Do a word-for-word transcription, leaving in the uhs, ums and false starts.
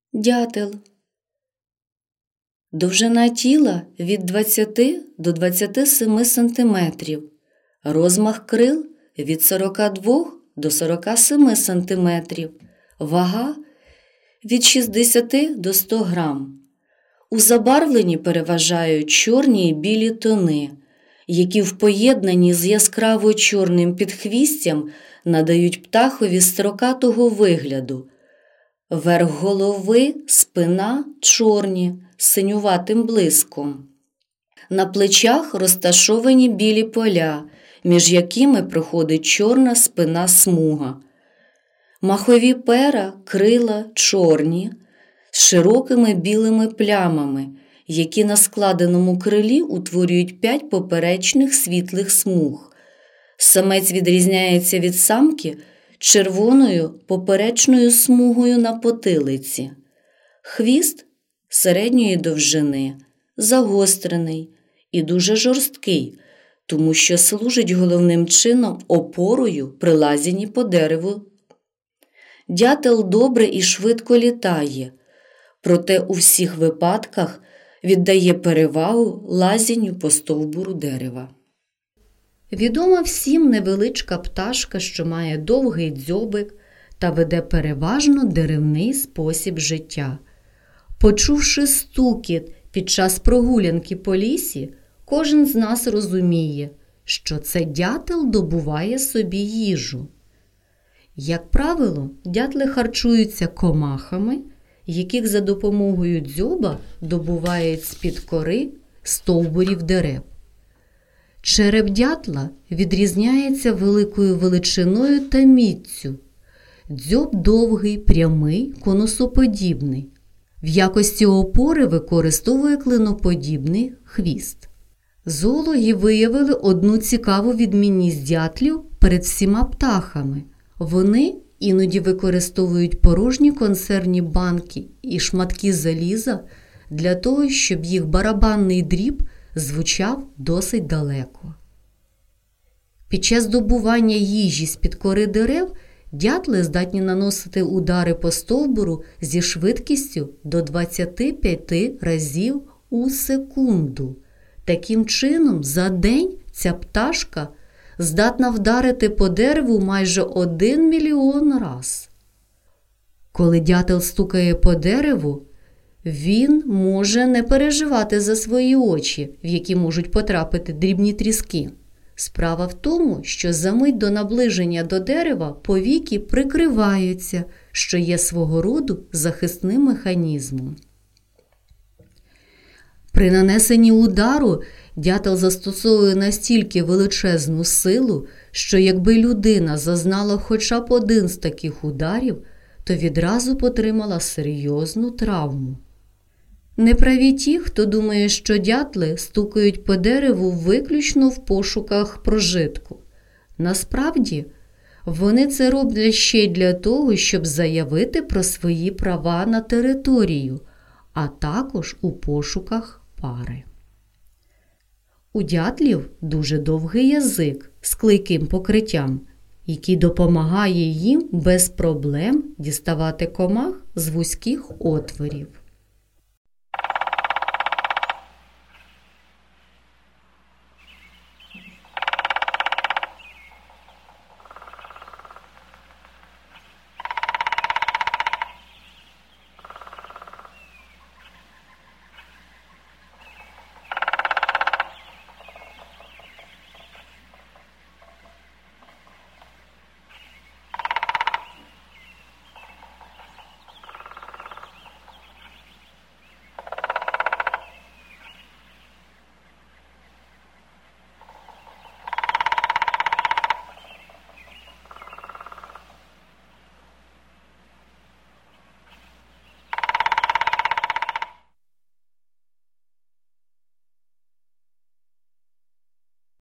Дятел. Довжина тіла від двадцяти до двадцяти семи сантиметрів, розмах крил від сорока двох до сорока семи сантиметрів, вага від шістдесяти до ста грам. У забарвленні переважають чорні і білі тони, які в поєднанні з яскраво чорним підхвістям надають птахові строкатого вигляду. Верх голови, спина чорні, з синюватим блиском. На плечах розташовані білі поля, між якими проходить чорна спина смуга. Махові пера, крила чорні, з широкими білими плямами, які на складеному крилі утворюють п'ять поперечних світлих смуг. Самець відрізняється від самки червоною поперечною смугою на потилиці. Хвіст середньої довжини, загострений і дуже жорсткий, тому що служить головним чином опорою при лазінні по дереву. Дятел добре і швидко літає, проте у всіх випадках віддає перевагу лазінню по стовбуру дерева. Відома всім невеличка пташка, що має довгий дзьобик та веде переважно деревний спосіб життя. Почувши стукіт під час прогулянки по лісі, кожен з нас розуміє, що це дятел добуває собі їжу. Як правило, дятли харчуються комахами, яких за допомогою дзьоба добувають з-під кори стовбурів дерев. Череп дятла відрізняється великою величиною та міццю. Дзьоб довгий, прямий, конусоподібний. В якості опори використовує клиноподібний хвіст. Зоологи виявили одну цікаву відмінність дятлів перед всіма птахами. Вони іноді використовують порожні консервні банки і шматки заліза для того, щоб їх барабанний дріб звучав досить далеко. Під час добування їжі з-під кори дерев дятли здатні наносити удари по стовбуру зі швидкістю до двадцяти п'яти разів у секунду. Таким чином, за день ця пташка здатна вдарити по дереву майже один мільйон раз. Коли дятел стукає по дереву, він може не переживати за свої очі, в які можуть потрапити дрібні тріски. Справа в тому, що за мить до наближення до дерева повіки прикриваються, що є свого роду захисним механізмом. При нанесенні удару дятел застосовує настільки величезну силу, що якби людина зазнала хоча б один з таких ударів, то відразу б отримала серйозну травму. Неправі ті, хто думає, що дятли стукають по дереву виключно в пошуках прожитку. Насправді, вони це роблять ще й для того, щоб заявити про свої права на територію, а також у пошуках пари. У дятлів дуже довгий язик з клейким покриттям, який допомагає їм без проблем діставати комах з вузьких отворів.